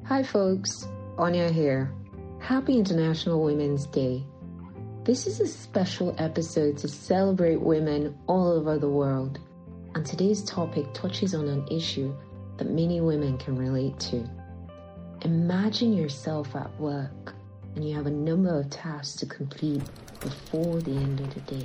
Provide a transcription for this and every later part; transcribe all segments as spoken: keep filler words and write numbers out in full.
Hi folks, Anya here. Happy International Women's Day. This is a special episode to celebrate women all over the world, and today's topic touches on an issue that many women can relate to. Imagine yourself at work and you have a number of tasks to complete before the end of the day.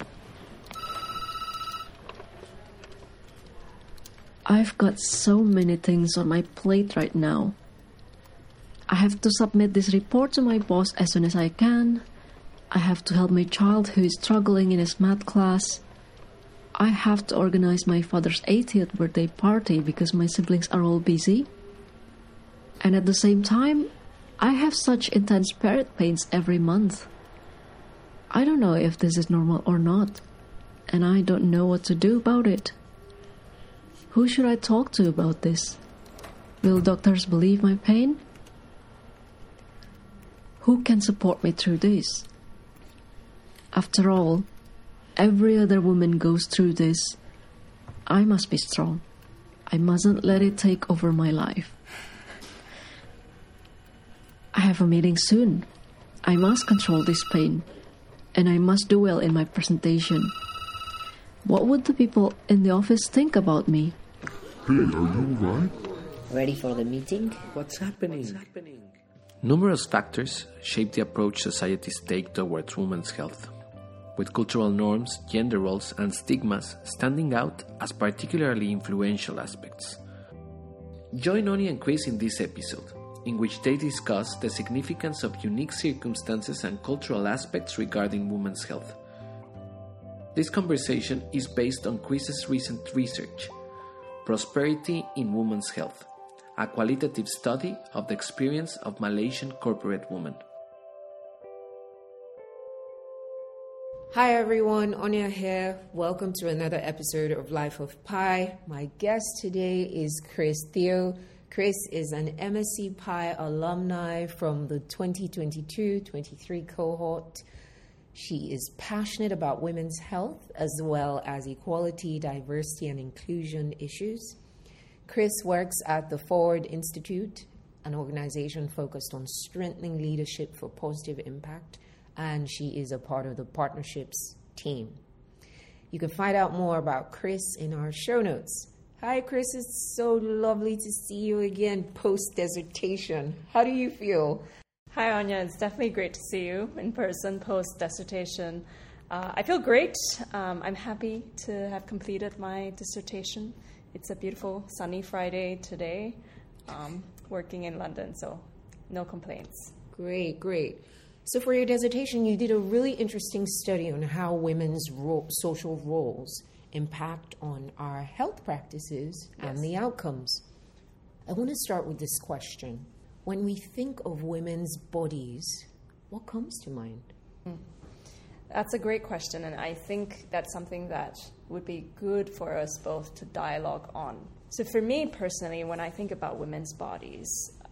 I've got so many things on my plate right now. I have to submit this report to my boss as soon as I can. I have to help my child who is struggling in his math class. I have to organize my father's eightieth birthday party because my siblings are all busy. And at the same time, I have such intense period pains every month. I don't know if this is normal or not, and I don't know what to do about it. Who should I talk to about this? Will doctors believe my pain? Who can support me through this? After all, every other woman goes through this. I must be strong. I mustn't let it take over my life. I have a meeting soon. I must control this pain, and I must do well in my presentation. What would the people in the office think about me? Hey, are you alright? Ready for the meeting? What's happening? What's happening? Numerous factors shape the approach societies take towards women's health, with cultural norms, gender roles, and stigmas standing out as particularly influential aspects. Join Oni and Chris in this episode, in which they discuss the significance of unique circumstances and cultural aspects regarding women's health. This conversation is based on Chris's recent research, Prosperity in Women's Health, a qualitative study of the experience of Malaysian corporate women. Hi everyone, Anya here. Welcome to another episode of Life of Pi. My guest today is Chris Theo. Chris is an M S c Pi alumni from the twenty twenty-two twenty-three cohort. She is passionate about women's health as well as equality, diversity, and inclusion issues. Chris works at the Forward Institute, an organization focused on strengthening leadership for positive impact, and she is a part of the partnerships team. You can find out more about Chris in our show notes. Hi, Chris. It's so lovely to see you again post-dissertation. How do you feel? Hi, Anya. It's definitely great to see you in person post-dissertation. Uh, I feel great. Um, I'm happy to have completed my dissertation. It's a beautiful sunny Friday today, um, working in London, so no complaints. Great, great. So for your dissertation, you did a really interesting study on how women's ro- social roles impact on our health practices yes. and the outcomes. I want to start with this question. When we think of women's bodies, what comes to mind? Mm. That's a great question, and I think that's something that would be good for us both to dialogue on. So for me personally, when I think about women's bodies,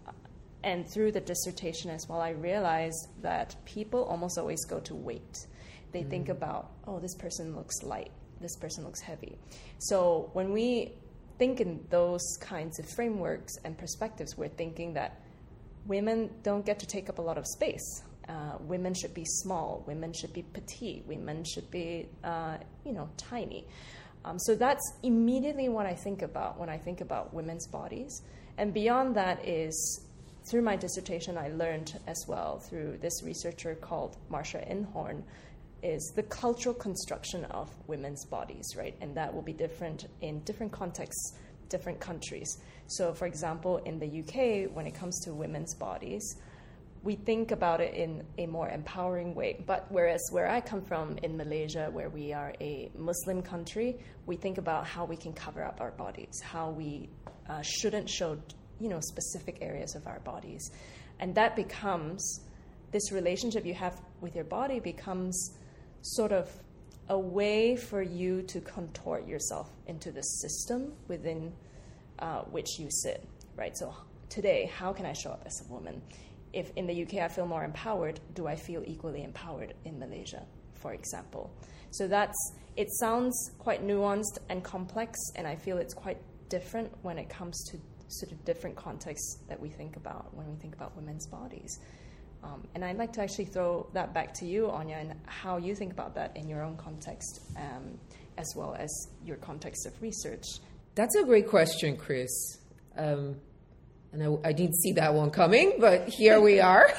and through the dissertation as well, I realized that people almost always go to weight. They mm. think about, oh, this person looks light, this person looks heavy. So when we think in those kinds of frameworks and perspectives, we're thinking that women don't get to take up a lot of space. Uh, women should be small. Women should be petite. Women should be, uh, you know, tiny. Um, so that's immediately what I think about when I think about women's bodies. And beyond that is, through my dissertation, I learned as well through this researcher called Marcia Inhorn, is the cultural construction of women's bodies, right? And that will be different in different contexts, different countries. So, for example, in the U K, when it comes to women's bodies, we think about it in a more empowering way. But whereas where I come from in Malaysia, where we are a Muslim country, we think about how we can cover up our bodies, how we uh, shouldn't show, you know, specific areas of our bodies. And that becomes, this relationship you have with your body becomes sort of a way for you to contort yourself into the system within uh, which you sit, right? So today, how can I show up as a woman? If in the U K I feel more empowered, do I feel equally empowered in Malaysia, for example? So that's, it sounds quite nuanced and complex, and I feel it's quite different when it comes to sort of different contexts that we think about when we think about women's bodies. Um, and I'd like to actually throw that back to you, Anya, and how you think about that in your own context, um, as well as your context of research. That's a great question, Chris. Um, and I, I didn't see that one coming, but here we are.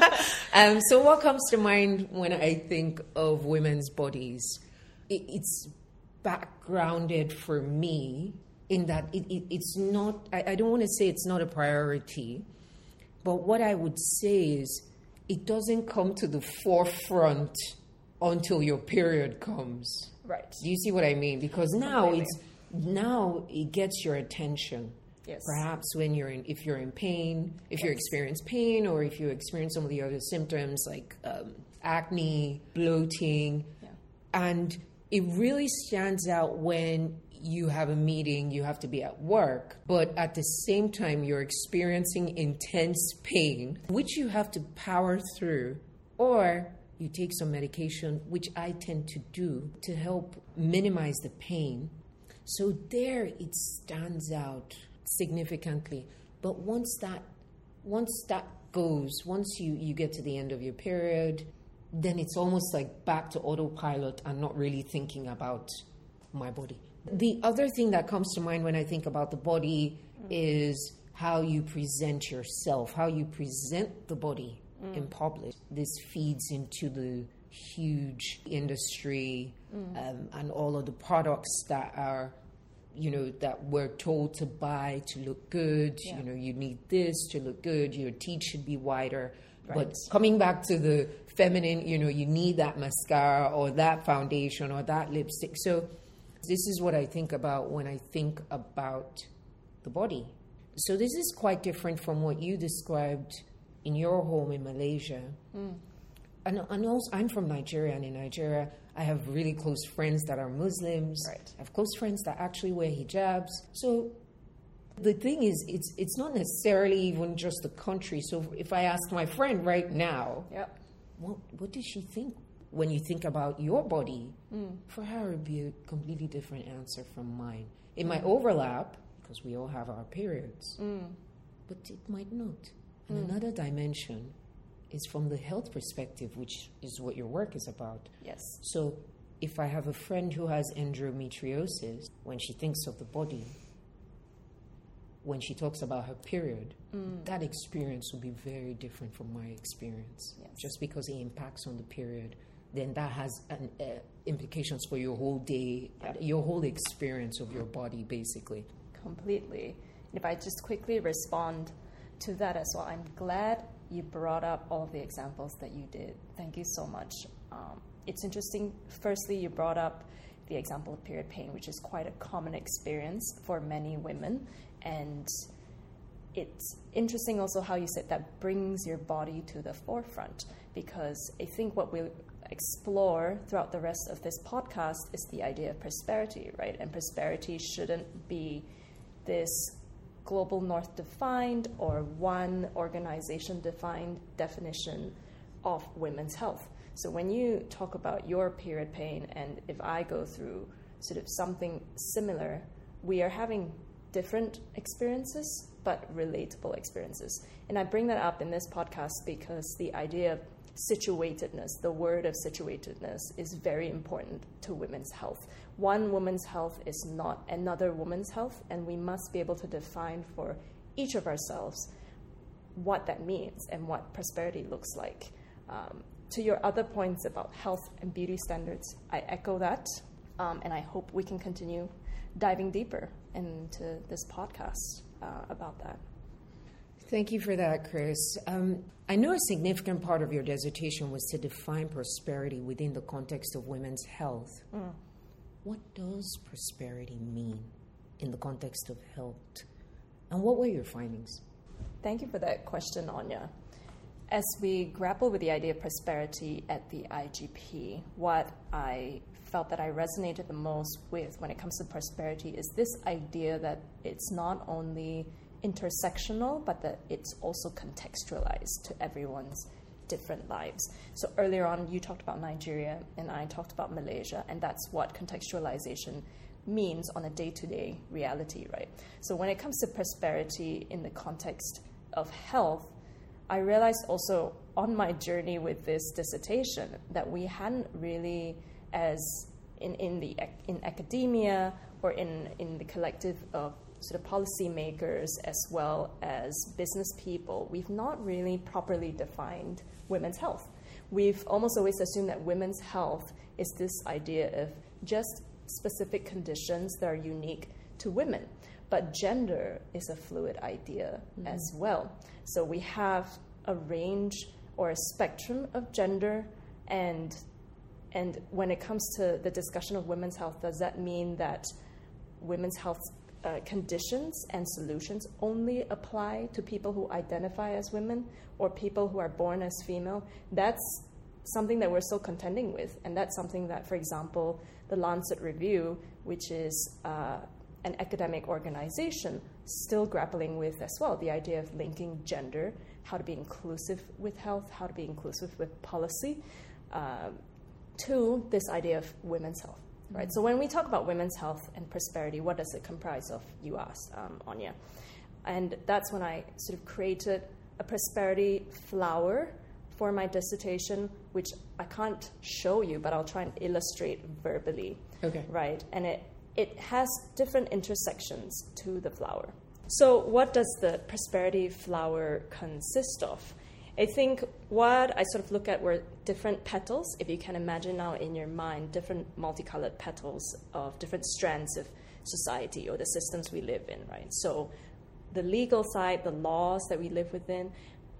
um, so what comes to mind when I think of women's bodies? It, it's backgrounded for me in that it, it, it's not, I, I don't want to say it's not a priority, but what I would say is it doesn't come to the forefront until your period comes. Right. Do you see what I mean? Because now Completely. it's now it gets your attention. Yes. Perhaps when you're in, if you're in pain, if Yes. you experience pain, or if you experience some of the other symptoms like um, acne, bloating, Yeah. and it really stands out when you have a meeting, you have to be at work, but at the same time you're experiencing intense pain, which you have to power through, or you take some medication, which I tend to do to help minimize the pain. So there it stands out significantly. But once that once that goes, once you, you get to the end of your period, then it's almost like back to autopilot and not really thinking about my body. The other thing that comes to mind when I think about the body is how you present yourself, how you present the body mm. in public. This feeds into the huge industry mm. um, and all of the products that are, you know, that we're told to buy to look good. Yeah. You know, you need this to look good. Your teeth should be wider. Right. But coming back to the feminine, you know, you need that mascara or that foundation or that lipstick. So this is what I think about when I think about the body. So this is quite different from what you described in your home in Malaysia. Mm. And, and also, I'm from Nigeria, and in Nigeria, I have really close friends that are Muslims. Right. I have close friends that actually wear hijabs. So the thing is, it's it's not necessarily even just the country. So if I ask my friend right now, yep. what, what does she think when you think about your body? Mm. For her, it would be a completely different answer from mine. It mm. might overlap, because we all have our periods, mm. but it might not. And mm. another dimension is from the health perspective, which is what your work is about. Yes. So if I have a friend who has endometriosis, when she thinks of the body, when she talks about her period, mm. that experience will be very different from my experience. Yes. Just because it impacts on the period, then that has an, uh, implications for your whole day, yeah. your whole experience of your body, basically. Completely. And if I just quickly respond to that as well, I'm glad you brought up all of the examples that you did. Thank you so much. Um, it's interesting. Firstly, you brought up the example of period pain, which is quite a common experience for many women. And it's interesting also how you said that brings your body to the forefront, because I think what we'll explore throughout the rest of this podcast is the idea of prosperity, right? And prosperity shouldn't be this global north defined or one organization defined definition of women's health. So when you talk about your period pain, and if I go through sort of something similar, we are having different experiences, but relatable experiences. And I bring that up in this podcast because the idea of situatedness, the word of situatedness, is very important to women's health. One woman's health is not another woman's health, and we must be able to define for each of ourselves what that means and what prosperity looks like. Um, to your other points about health and beauty standards, I echo that, um, and I hope we can continue diving deeper into this podcast uh, about that. Thank you for that, Chris. Um, I know a significant part of your dissertation was to define prosperity within the context of women's health. Mm. What does prosperity mean in the context of health? And what were your findings? Thank you for that question, Anya. As we grapple with the idea of prosperity at the I G P, what I felt that I resonated the most with when it comes to prosperity is this idea that it's not only intersectional, but that it's also contextualized to everyone's different lives. So earlier on, you talked about Nigeria, and I talked about Malaysia, and that's what contextualization means on a day-to-day reality, right? So when it comes to prosperity in the context of health, I realized also on my journey with this dissertation that we hadn't really, as in, in the in academia or in, in the collective of sort of policymakers as well as business people, we've not really properly defined women's health. We've almost always assumed that women's health is this idea of just specific conditions that are unique to women. But gender is a fluid idea mm-hmm. as well. So we have a range or a spectrum of gender, and and when it comes to the discussion of women's health, does that mean that women's health uh, conditions and solutions only apply to people who identify as women or people who are born as female? That's something that we're still contending with, and that's something that, for example, the Lancet Review, which is uh, an academic organization, still grappling with as well, the idea of linking gender, how to be inclusive with health, how to be inclusive with policy, uh, to this idea of women's health, right? Mm-hmm. So when we talk about women's health and prosperity, what does it comprise of, you asked, um, Anya? And that's when I sort of created a prosperity flower for my dissertation, which I can't show you, but I'll try and illustrate verbally. Okay. Right? And it, it has different intersections to the flower. So what does the prosperity flower consist of? I think what I sort of look at were different petals, if you can imagine now in your mind, different multicolored petals of different strands of society or the systems we live in, right? So the legal side, the laws that we live within,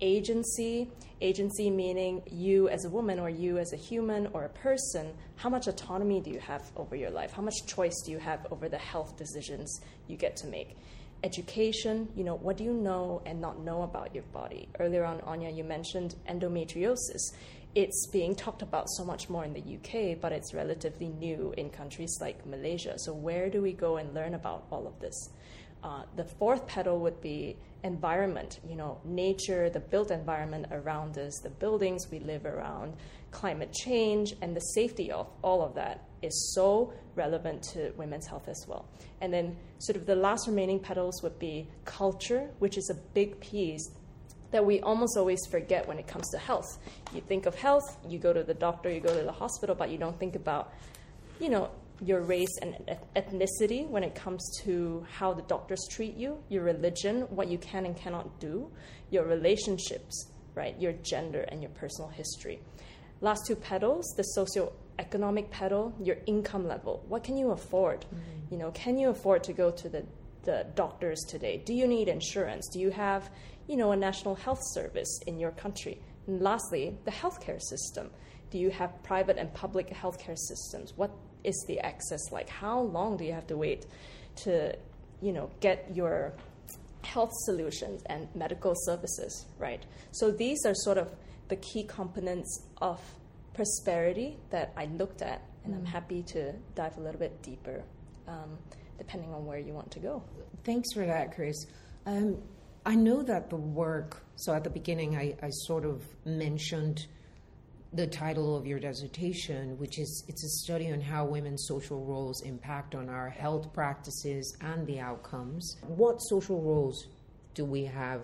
agency, agency meaning you as a woman or you as a human or a person, how much autonomy do you have over your life? How much choice do you have over the health decisions you get to make? Education, you know, what do you know and not know about your body? Earlier on, Anya, you mentioned endometriosis. It's being talked about so much more in the U K, but it's relatively new in countries like Malaysia. So where do we go and learn about all of this? Uh, the fourth petal would be environment, you know, nature, the built environment around us, the buildings we live around, climate change, and the safety of all of that is so relevant to women's health as well. And then sort of the last remaining petals would be culture, which is a big piece that we almost always forget when it comes to health. You think of health, you go to the doctor, you go to the hospital, but you don't think about, you know, your race and ethnicity when it comes to how the doctors treat you, your religion, what you can and cannot do, your relationships, right, your gender and your personal history. Last two petals, the socioeconomic petal, your income level. What can you afford? Mm-hmm. You know, can you afford to go to the, the doctors today? Do you need insurance? Do you have, you know, a national health service in your country? And lastly, the healthcare system. Do you have private and public healthcare systems? What is the access like? How long do you have to wait to, you know, get your health solutions and medical services, right? So these are sort of the key components of prosperity that I looked at, and mm. I'm happy to dive a little bit deeper, um, depending on where you want to go. Thanks for that, Chris. Um, I know that the work, so at the beginning I, I sort of mentioned the title of your dissertation, which is it's a study on how women's social roles impact on our health practices and the outcomes. What social roles do we have?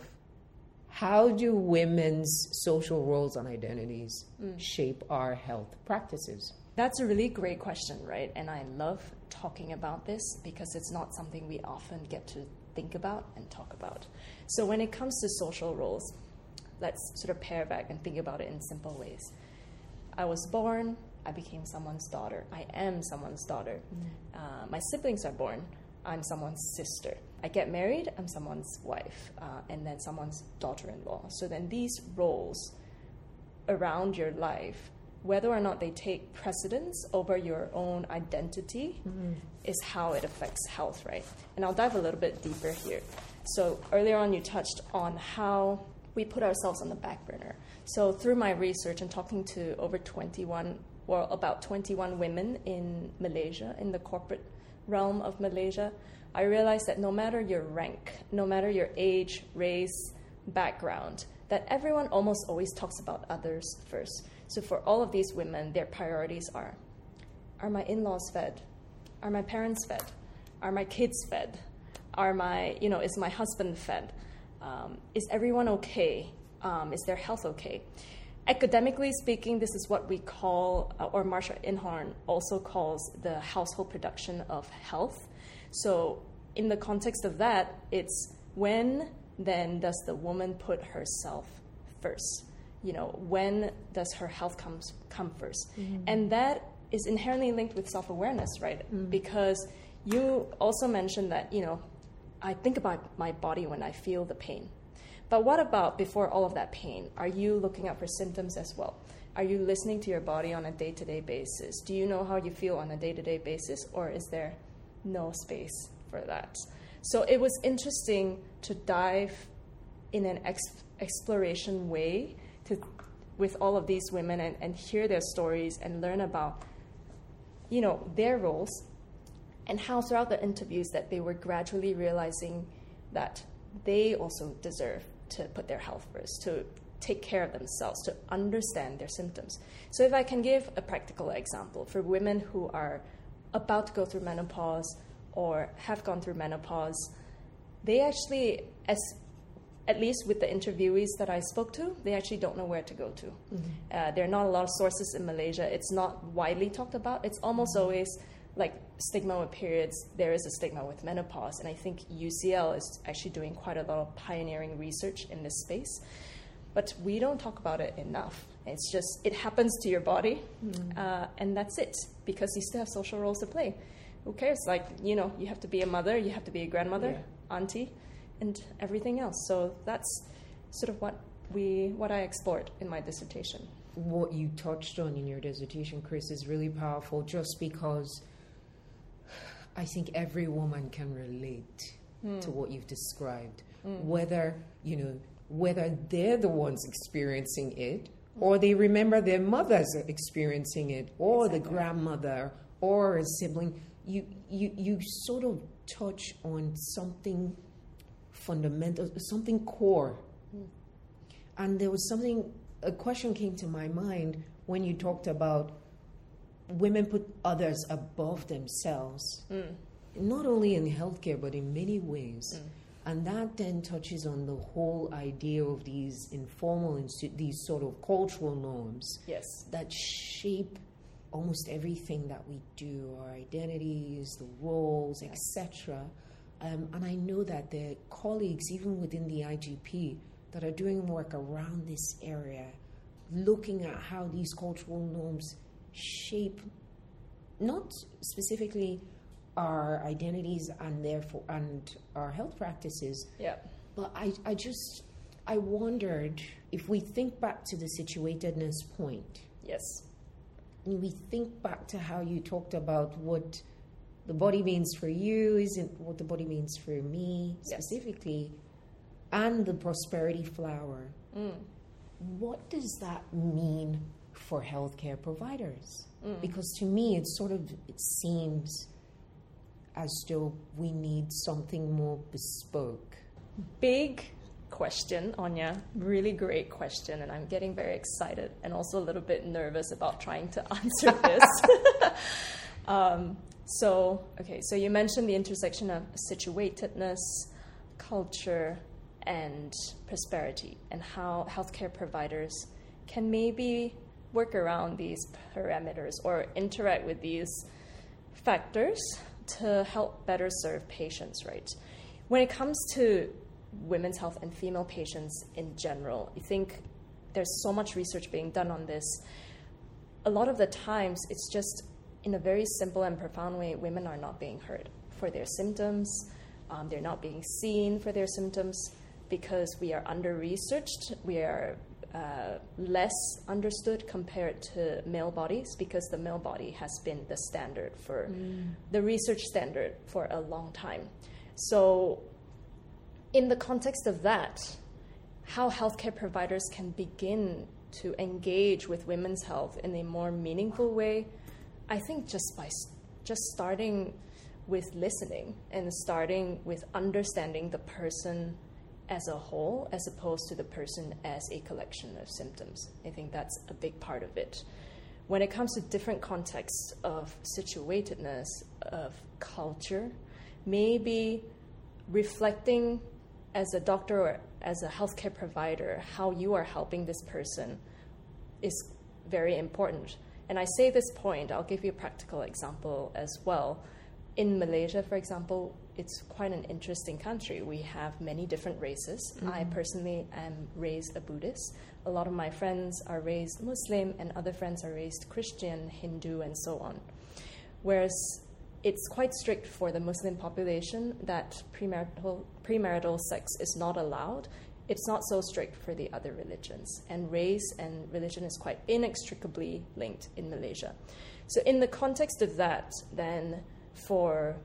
How do women's social roles and identities mm. shape our health practices? That's a really great question, right? And I love talking about this because it's not something we often get to think about and talk about. So when it comes to social roles, let's sort of pare back and think about it in simple ways. I was born, I became someone's daughter. I am someone's daughter. Mm. Uh, my siblings are born, I'm someone's sister. I get married, I'm someone's wife, uh, and then someone's daughter-in-law. So then these roles around your life, whether or not they take precedence over your own identity, mm. is how it affects health, right? And I'll dive a little bit deeper here. So earlier on you touched on how we put ourselves on the back burner. So through my research and talking to over twenty-one, or about twenty-one women in Malaysia, in the corporate realm of Malaysia, I realized that no matter your rank, no matter your age, race, background, that everyone almost always talks about others first. So for all of these women, their priorities are, are my in-laws fed? Are my parents fed? Are my kids fed? Are my, you know, is my husband fed? Um, is everyone okay? Um, is their health okay? Academically speaking, this is what we call, uh, or Marsha Inhorn also calls, the household production of health. So in the context of that, it's when then does the woman put herself first? You know, when does her health comes, come first? Mm-hmm. And that is inherently linked with self-awareness, right? Mm-hmm. Because you also mentioned that, you know, I think about my body when I feel the pain. But what about before all of that pain? Are you looking out for symptoms as well? Are you listening to your body on a day-to-day basis? Do you know how you feel on a day-to-day basis, or is there no space for that? So it was interesting to dive in an ex- exploration way to, with all of these women and, and hear their stories and learn about, you know, their roles, and how throughout the interviews that they were gradually realizing that they also deserve to put their health first, to take care of themselves, to understand their symptoms. So if I can give a practical example for women who are about to go through menopause or have gone through menopause, they actually, as at least with the interviewees that I spoke to, they actually don't know where to go to. Mm-hmm. Uh, there are not a lot of sources in Malaysia. It's not widely talked about. It's almost mm-hmm. always like stigma with periods. There is a stigma with menopause, and I think U C L is actually doing quite a lot of pioneering research in this space. But we don't talk about it enough. It's just, it happens to your body, mm. uh, and that's it, because you still have social roles to play. Who cares? Like, you know, you have to be a mother, you have to be a grandmother, yeah. auntie, and everything else. So that's sort of what we, what I explored in my dissertation. What you touched on in your dissertation, Chris, is really powerful, just because I think every woman can relate mm. to what you've described, mm. whether, you know, whether they're the ones experiencing it, or they remember their mothers experiencing it, or exactly. the grandmother, or a sibling. You, you, you sort of touch on something fundamental, something core. Mm. And there was something, a question came to my mind when you talked about women put others above themselves, mm. not only in healthcare, but in many ways. Mm. And that then touches on the whole idea of these informal, instu- these sort of cultural norms yes. that shape almost everything that we do, our identities, the roles, et cetera. Um, and I know that there are colleagues, even within the I G P, that are doing work around this area, looking at how these cultural norms shape not specifically our identities and therefore and our health practices. Yeah. But I, I just I wondered if we think back to the situatedness point. Yes. And we think back to how you talked about what the body means for you isn't what the body means for me specifically, yes. and the prosperity flower. Mm. What does that mean for healthcare providers? Mm. Because to me, it sort of it seems as though we need something more bespoke. Big question, Anya. Really great question, and I'm getting very excited and also a little bit nervous about trying to answer this. um, so, okay, so you mentioned the intersection of situatedness, culture, and prosperity, and how healthcare providers can maybe work around these parameters or interact with these factors to help better serve patients, right? When it comes to women's health and female patients in general, I think there's so much research being done on this. A lot of the times, it's just in a very simple and profound way, women are not being heard for their symptoms. Um, they're not being seen for their symptoms because we are under-researched. We are uh, less understood compared to male bodies because the male body has been the standard for mm. the research standard for a long time. So in the context of that, how healthcare providers can begin to engage with women's health in a more meaningful way, I think just by just starting with listening and starting with understanding the person as a whole as opposed to the person as a collection of symptoms. I think that's a big part of it. when it comes to different contexts of situatedness, of culture, maybe reflecting as a doctor or as a healthcare provider how you are helping this person is very important. And I say this point, I'll give you a practical example as well. In Malaysia, for example, it's quite an interesting country. We have many different races. Mm-hmm. I personally am raised a Buddhist. A lot of my friends are raised Muslim, and other friends are raised Christian, Hindu, and so on. Whereas it's quite strict for the Muslim population that premarital, premarital sex is not allowed. It's not so strict for the other religions. And race and religion is quite inextricably linked in Malaysia. So in the context of that, then for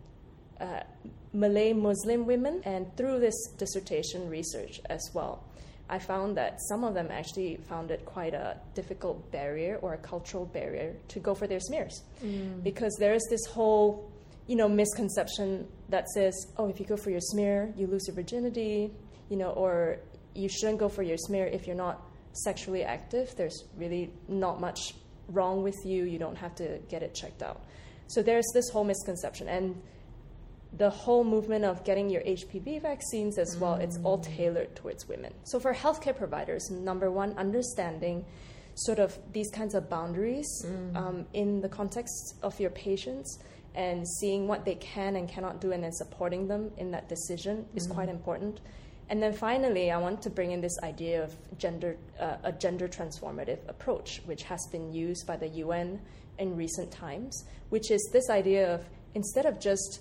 uh, Malay Muslim women, and through this dissertation research as well, I found that some of them actually found it quite a difficult barrier or a cultural barrier to go for their smears. Mm. Because there is this whole, you know, misconception that says, oh, if you go for your smear, you lose your virginity, you know, or you shouldn't go for your smear if you're not sexually active. There's really not much wrong with you. You don't have to get it checked out. So there's this whole misconception. And the whole movement of getting your H P V vaccines as well, mm. it's all tailored towards women. So for healthcare providers, number one, understanding sort of these kinds of boundaries mm. um, in the context of your patients and seeing what they can and cannot do and then supporting them in that decision mm. is quite important. And then finally, I want to bring in this idea of gender, uh, a gender transformative approach, which has been used by the U N in recent times, which is this idea of instead of just,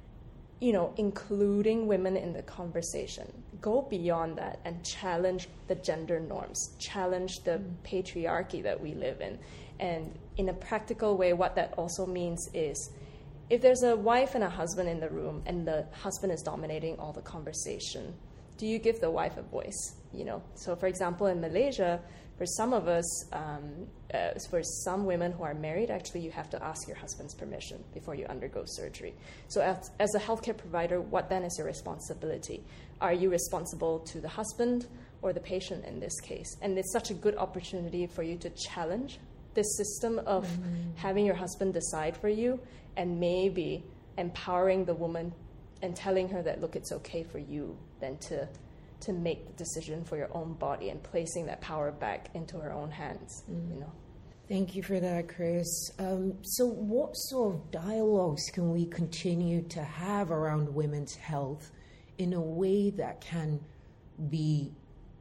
you know, including women in the conversation, go beyond that and challenge the gender norms, challenge the mm. patriarchy that we live in. And in a practical way, what that also means is if there's a wife and a husband in the room and the husband is dominating all the conversation, do you give the wife a voice? You know, so for example, in Malaysia, for some of us, um, uh, for some women who are married, actually you have to ask your husband's permission before you undergo surgery. So as, as a healthcare provider, what then is your responsibility? Are you responsible to the husband or the patient in this case? And it's such a good opportunity for you to challenge this system of mm-hmm. having your husband decide for you and maybe empowering the woman and telling her that, look, it's okay for you then to to make the decision for your own body and placing that power back into her own hands, mm. you know. Thank you for that, Chris. Um, so what sort of dialogues can we continue to have around women's health in a way that can be,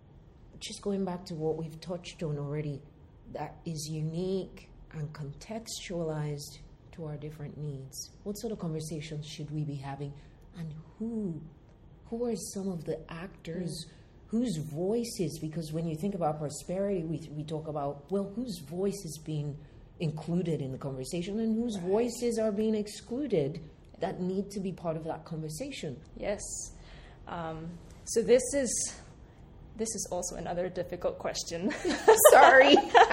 just going back to what we've touched on already, that is unique and contextualized to our different needs? What sort of conversations should we be having? And who Who are some of the actors, mm. whose voices, because when you think about prosperity, we we talk about, well, whose voice is being included in the conversation and whose right. voices are being excluded that need to be part of that conversation? Yes. Um, so this is this is also another difficult question. Sorry.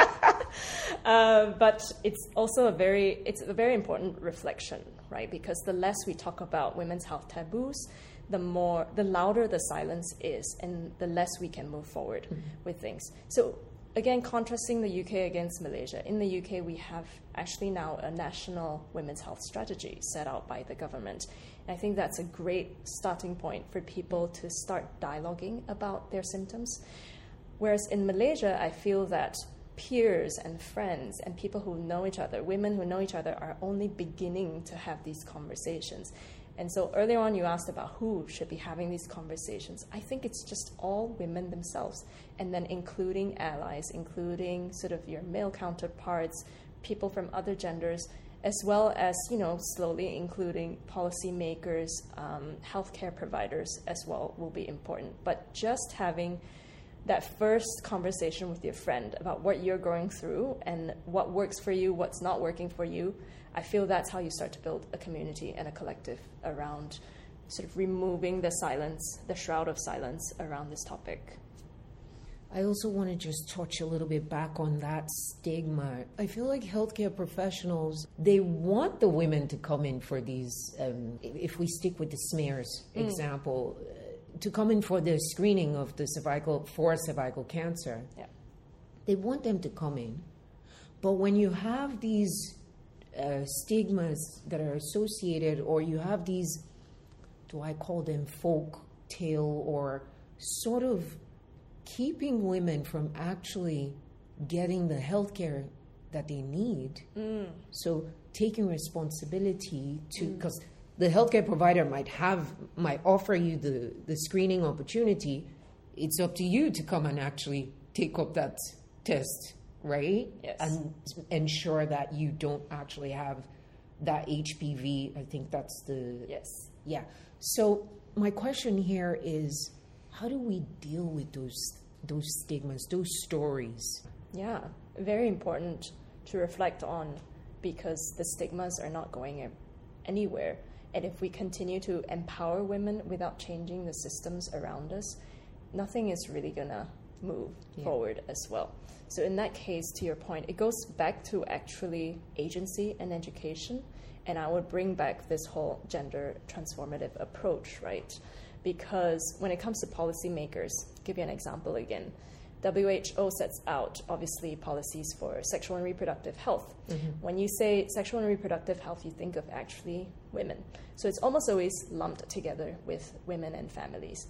uh, but it's also a very, it's a very important reflection, right? Because the less we talk about women's health taboos, the more, the louder the silence is, and the less we can move forward mm-hmm. with things. So again, contrasting the U K against Malaysia, in the U K we have actually now a national women's health strategy set out by the government. And I think that's a great starting point for people to start dialoguing about their symptoms. Whereas in Malaysia, I feel that peers and friends and people who know each other, women who know each other, are only beginning to have these conversations. And so earlier on you asked about who should be having these conversations. I think it's just all women themselves, and then including allies, including sort of your male counterparts, people from other genders, as well as, you know, slowly including policymakers, um, healthcare providers as well will be important. But just having that first conversation with your friend about what you're going through and what works for you, what's not working for you, I feel that's how you start to build a community and a collective around sort of removing the silence, the shroud of silence around this topic. I also want to just touch a little bit back on that stigma. I feel like healthcare professionals, they want the women to come in for these, um, if we stick with the smears mm. example, uh, to come in for the screening of the cervical, for cervical cancer. Yeah. They want them to come in. But when you have these uh, stigmas that are associated, or you have these, do I call them folk tale, or sort of keeping women from actually getting the healthcare that they need. Mm. So taking responsibility to, because mm. the healthcare provider might have, might offer you the, the screening opportunity. It's up to you to come and actually take up that test, right? Yes. And ensure that you don't actually have that H P V. I think that's the... Yes. Yeah. So my question here is, how do we deal with those those stigmas, those stories? Yeah, very important to reflect on, because the stigmas are not going anywhere. And if we continue to empower women without changing the systems around us, nothing is really going to move yeah. forward as well. So in that case, to your point, it goes back to actually agency and education. And I would bring back this whole gender transformative approach, right? Because when it comes to policymakers, I'll give you an example again. W H O sets out, obviously, policies for sexual and reproductive health. Mm-hmm. When you say sexual and reproductive health, you think of actually women. So it's almost always lumped together with women and families.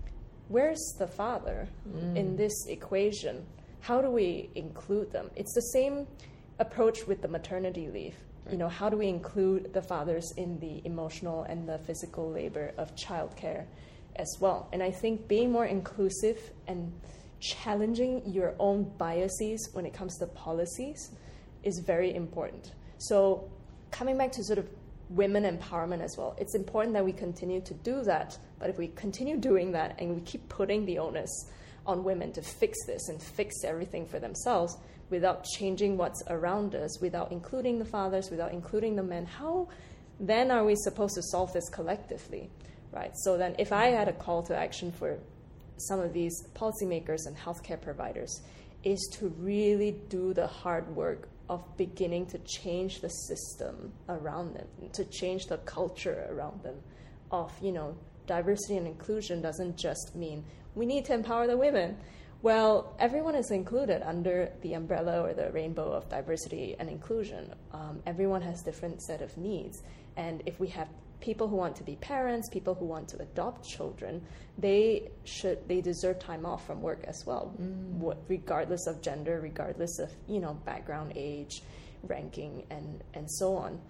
Where's the father mm. in this equation? How do we include them? It's the same approach with the maternity leave. You know, how do we include the fathers in the emotional and the physical labor of childcare as well? And I think being more inclusive and challenging your own biases when it comes to policies is very important. So coming back to sort of women empowerment as well, it's important that we continue to do that. But if we continue doing that and we keep putting the onus on women to fix this and fix everything for themselves, without changing what's around us, without including the fathers, without including the men, how then are we supposed to solve this collectively, right? So then if I had a call to action for some of these policymakers and healthcare providers, is to really do the hard work of beginning to change the system around them, to change the culture around them of, you know, diversity and inclusion doesn't just mean we need to empower the women. Well, everyone is included under the umbrella or the rainbow of diversity and inclusion. Um, everyone has different set of needs. And if we have people who want to be parents, people who want to adopt children, they should they deserve time off from work as well, mm. what, regardless of gender, regardless of, you know, background, age, ranking, and, and so on.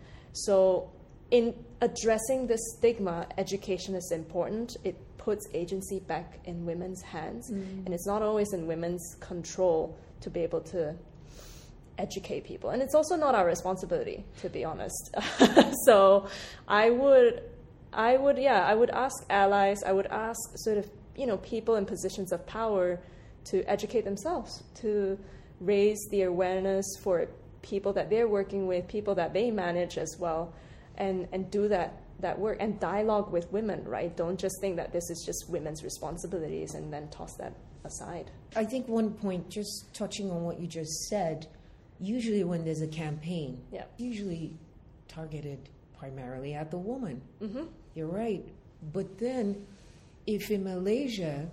So in addressing this stigma, education is important. It puts agency back in women's hands, mm. and it's not always in women's control to be able to educate people. And it's also not our responsibility, to be honest. So I would, I would, yeah, I would ask allies, I would ask sort of, you know, people in positions of power to educate themselves, to raise the awareness for people that they're working with, people that they manage as well, and, and do that that work and dialogue with women, right? Don't just think that this is just women's responsibilities and then toss that aside. I think one point, just touching on what you just said, usually when there's a campaign, yeah. usually targeted primarily at the woman. Mm-hmm. You're right. But then if in Malaysia,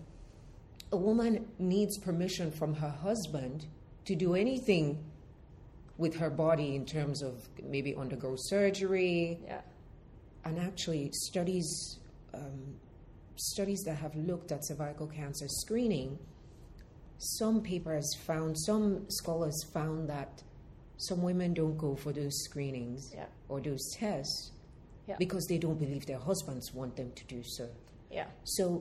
a woman needs permission from her husband to do anything with her body in terms of maybe undergo surgery, yeah. and actually studies um, studies that have looked at cervical cancer screening, some papers found, some scholars found that some women don't go for those screenings yeah. or those tests yeah. because they don't believe their husbands want them to do so. Yeah. So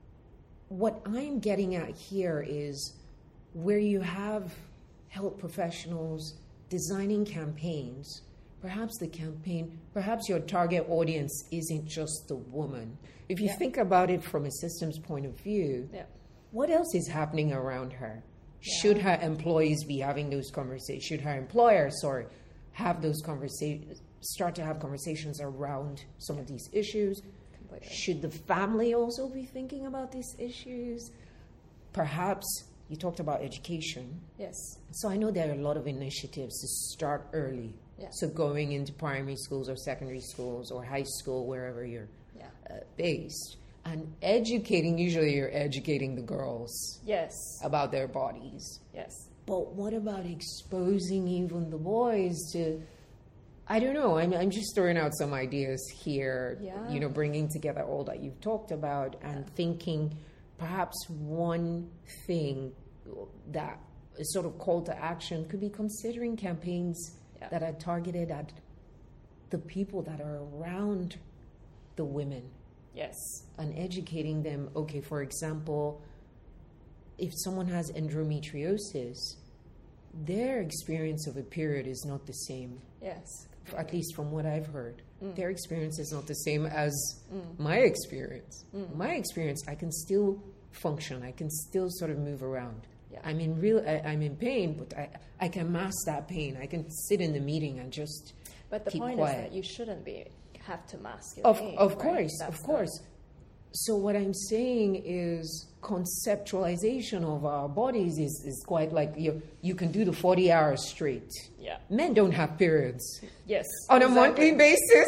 what I'm getting at here is where you have health professionals designing campaigns, perhaps the campaign, perhaps your target audience isn't just the woman. If you yeah. think about it from a systems point of view, yeah. what else is happening around her? Yeah. Should her employees be having those conversations? Should her employer, sorry, have those conversations, start to have conversations around some of these issues? Completely. Should the family also be thinking about these issues? Perhaps you talked about education. Yes. So I know there are a lot of initiatives to start early. Yeah. So going into primary schools or secondary schools or high school, wherever you're yeah. uh, based, and educating, usually you're educating the girls yes. about their bodies. Yes. But what about exposing even the boys to, I don't know, I'm, I'm just throwing out some ideas here, Yeah. you know, bringing together all that you've talked about and thinking perhaps one thing that is sort of call to action could be considering campaigns Yeah. that are targeted at the people that are around the women Yes. and educating them. Okay, for example, if someone has endometriosis, their experience of a period is not the same, Yes. at least from what I've heard. Mm. Their experience is not the same as Mm. my experience. Mm. My experience, I can still function. I can still sort of move around. Yeah. I'm in real. I, I'm in pain, but I I can mask that pain. I can sit in the meeting and just But the keep point quiet. is that you shouldn't be have to mask your Of pain, of right? course, That's of the- course. So what I'm saying is conceptualization of our bodies is, is quite like you you can do the forty hours straight. Yeah. Men don't have periods Yes. on a exactly. monthly basis.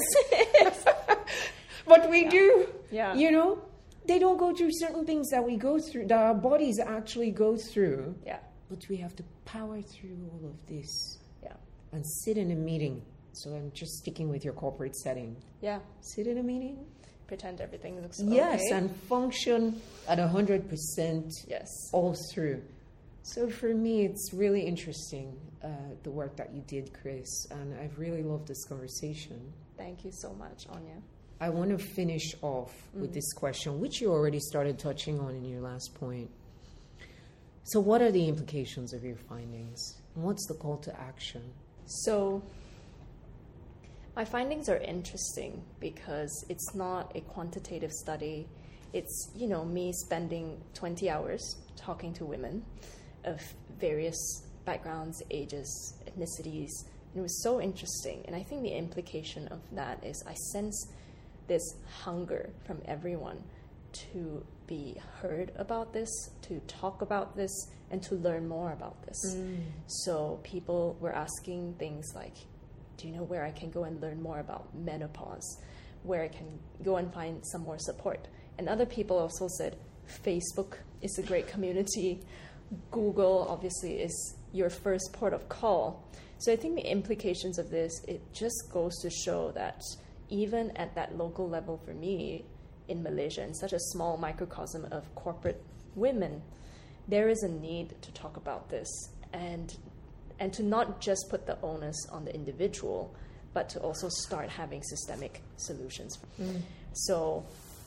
But we do. Yeah. You know? They don't go through certain things that we go through, that our bodies actually go through. Yeah. But we have to power through all of this Yeah. and sit in a meeting. So I'm just sticking with your corporate setting. Yeah. Sit in a meeting. Pretend everything looks Yes, okay. and function at one hundred percent Yes. all through. So for me, it's really interesting, uh, the work that you did, Chris, and I've really loved this conversation. Thank you so much, Anya. I want to finish off with Mm. this question, which you already started touching on in your last point. So what are the implications of your findings? And what's the call to action? So, my findings are interesting because it's not a quantitative study. It's, you know, me spending twenty hours talking to women of various backgrounds, ages, ethnicities. And it was so interesting. And I think the implication of that is I sense this hunger from everyone to be heard about this, to talk about this, and to learn more about this. So people were asking things like, do you know where I can go and learn more about menopause? Where I can go and find some more support? And other people also said, Facebook is a great community. Google, obviously, is your first port of call. So I think the implications of this, it just goes to show that even at that local level for me in Malaysia, in such a small microcosm of corporate women, there is a need to talk about this and and to not just put the onus on the individual, but to also start having systemic solutions. Mm. So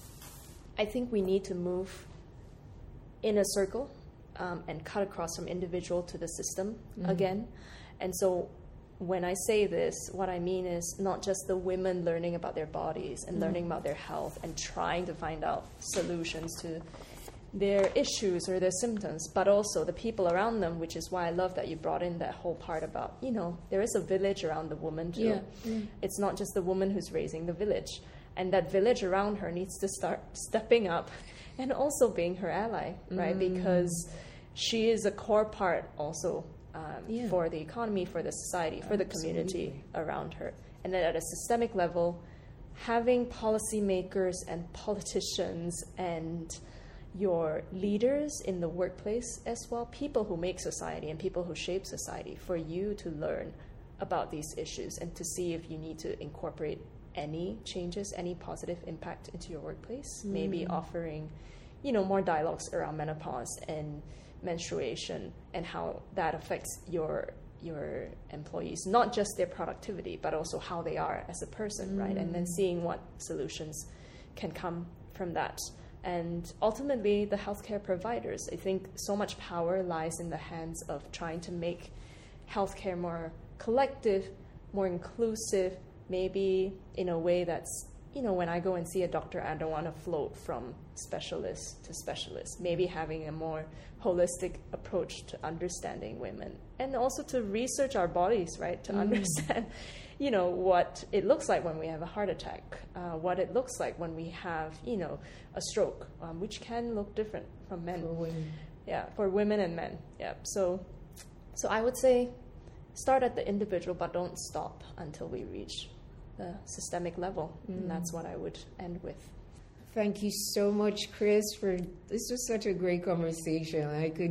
I think we need to move in a circle um, and cut across from individual to the system Mm. again. And so when I say this, what I mean is not just the women learning about their bodies and Mm. learning about their health and trying to find out solutions to their issues or their symptoms, but also the people around them, which is why I love that you brought in that whole part about, you know, there is a village around the woman too. Yeah. Mm. It's not just the woman who's raising the village. And that village around her needs to start stepping up and also being her ally, right? Mm. Because she is a core part also um, Yeah. for the economy, for the society, for the community Absolutely. around her. And then at a systemic level, having policymakers and politicians and your leaders in the workplace as well, people who make society and people who shape society, for you to learn about these issues and to see if you need to incorporate any changes, any positive impact into your workplace. Maybe offering, you know, more dialogues around menopause and menstruation and how that affects your your employees, not just their productivity, but also how they are as a person, right? And then seeing what solutions can come from that. And ultimately, the healthcare providers, I think so much power lies in the hands of trying to make healthcare more collective, more inclusive, maybe in a way that's, you know, when I go and see a doctor, I don't want to float from specialist to specialist. Maybe having a more holistic approach to understanding women and also to research our bodies, right? To understand, you know, what it looks like when we have a heart attack, uh, what it looks like when we have, you know, a stroke, um, which can look different from men. For women. Yeah, for women and men. Yeah. So, so I would say start at the individual, but don't stop until we reach the systemic level. And that's what I would end with. Thank you so much, Chris, for this was such a great conversation. I could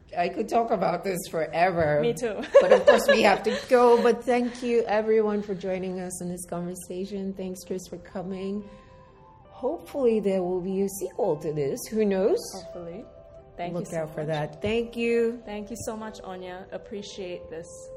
I could talk about this forever. Me too. But of course, we have to go. But thank you, everyone, for joining us in this conversation. Thanks, Chris, for coming. Hopefully, there will be a sequel to this. Who knows? Hopefully. Thank Look you so out for much. that. Thank you. Thank you so much, Anya. Appreciate this.